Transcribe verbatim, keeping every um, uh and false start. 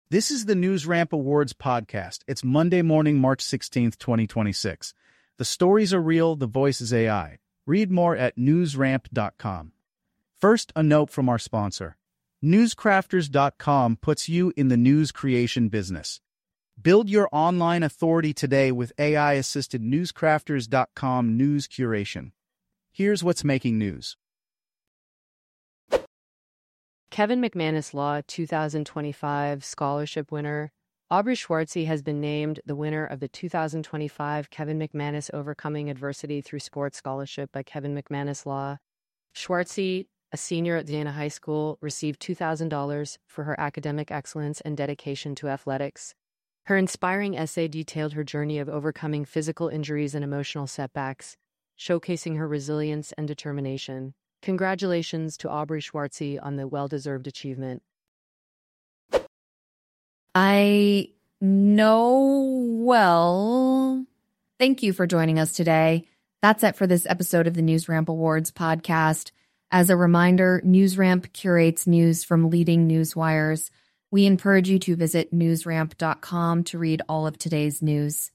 This is the NewsRamp Awards podcast. It's Monday morning, March sixteenth, twenty twenty-six. The stories are real, the voice is A I. Read more at news ramp dot com. First, a note from our sponsor. newscrafters dot com puts you in the news creation business. Build your online authority today with A I-assisted newscrafters dot com news curation. Here's what's making news. Kevin McManus Law two thousand twenty-five scholarship winner Aubrey Schwartzy has been named the winner of the two thousand twenty-five Kevin McManus Overcoming Adversity Through Sports Scholarship by Kevin McManus Law. Schwartzy, a senior at Dana High School, received two thousand dollars for her academic excellence and dedication to athletics. Her inspiring essay detailed her journey of overcoming physical injuries and emotional setbacks, showcasing her resilience and determination. Congratulations to Aubrey Schwartzy on the well-deserved achievement. I know well. Thank you for joining us today. That's it for this episode of the NewsRamp Awards podcast. As a reminder, NewsRamp curates news from leading news wires. We encourage you to visit news ramp dot com to read all of today's news.